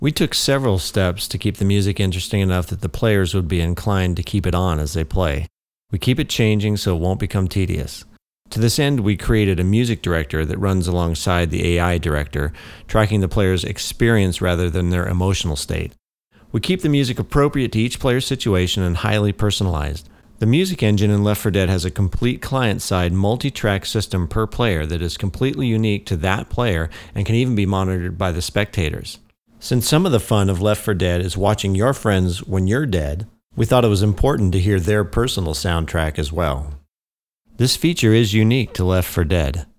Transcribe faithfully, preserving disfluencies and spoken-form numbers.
We took several steps to keep the music interesting enough that the players would be inclined to keep it on as they play. We keep it changing so it won't become tedious. To this end, we created a music director that runs alongside the A I director, tracking the player's experience rather than their emotional state. We keep the music appropriate to each player's situation and highly personalized. The music engine in Left four Dead has a complete client-side multi-track system per player that is completely unique to that player and can even be monitored by the spectators. Since some of the fun of Left four Dead is watching your friends when you're dead, we thought it was important to hear their personal soundtrack as well. This feature is unique to Left four Dead.